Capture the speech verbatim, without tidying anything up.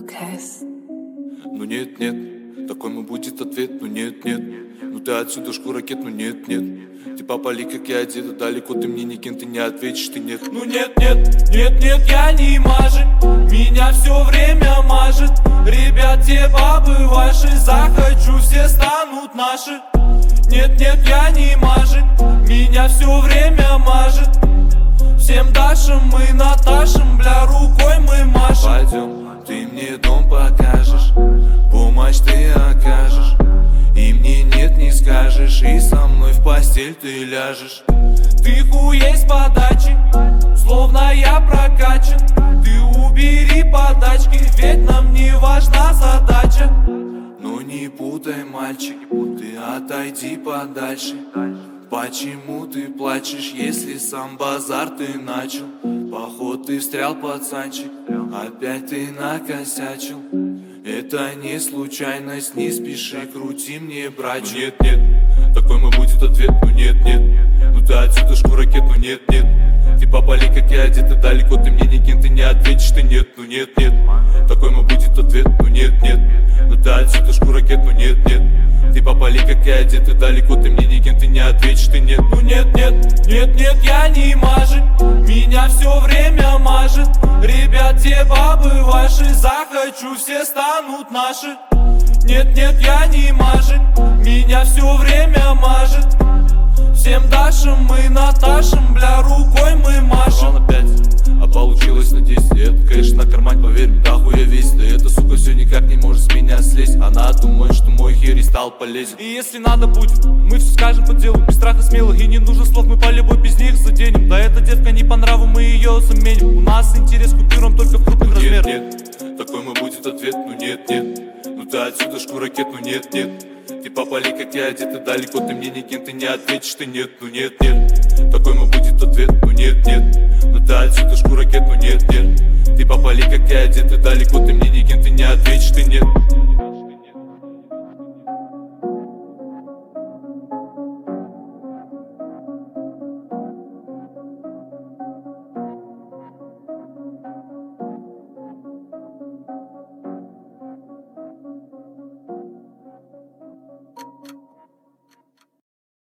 Lucas. Ну нет, нет, такой мой будет ответ. Ну нет, нет, ну ты отсюда шкура ракет. Ну нет, нет, ты попали, как я одета. Далеко ты мне никем, ты не ответишь, ты нет. Ну нет, нет, нет, нет, я не мажет. Меня все время мажет. Ребят, те бабы ваши, захочу, все станут наши. Нет, нет, я не мажет. Меня все время мажет. Всем Дашам мы Наташам, бля, рукой мы машем. Пойдем, ты мне дом покажешь, помощь ты окажешь, и мне нет не скажешь, и со мной в постель ты ляжешь. Ты хуей с подачи, словно я прокачан. Ты убери подачки, ведь нам не важна задача. Ну не путай, мальчик, ты отойди подальше. Почему ты плачешь, если сам базар ты начал? Поход ты встрял, пацанчик, опять ты накосячил. Это не случайность, не спеши, крути мне, братчик. Ну нет, нет, такой мой будет ответ. Ну нет, нет, ну ты отсюда шкура ракет. Ну нет, нет, ты попали, как я одета. Далеко ты мне никем, ты не ответишь, ты нет. Ну нет, нет, такой мой будет ответ. Ну нет, нет, ну ты отсюда шкура ракет. Ну нет, нет, ты попали, как я одета. Далеко ты мне никем, ты не ответишь, ты нет. Ну нет, нет, нет, нет, я не мажет. Меня все время мажет. Ребят, те бабы ваши, захочу, все станут наши. Нет, нет, я не мажет. Меня все время мажет. Всем Дашам мы Наташам, бля, рукой мы машем. На пять, а получилось на десять. Это, конечно, на кармань, поверь, да хуя весит. Да эта сука все никак не может с меня слезть. Она думает, что мой хер и стал полезен. И если надо будет, мы все скажем по делу, без страха смелых. И не нужно слов, мы по любой без них заденем. Да эта девка не по нраву, мы ее заменим. У нас интерес к купюрам только в крупных размерах. Нет, нет, такой мой будет ответ. Ну нет, нет, ну ты отсюда шкура ракет. Ну нет, нет, ты попали, как я одета. Далеко ты мне никем, ты не ответишь, ты нет. Ну нет, нет, такой мой будет ответ. Ну нет, нет, ну ты отсюда шкура ракет. Ну нет, нет, ты попали, как я одета. Далеко ты мне никем, ты не ответишь, ты нет.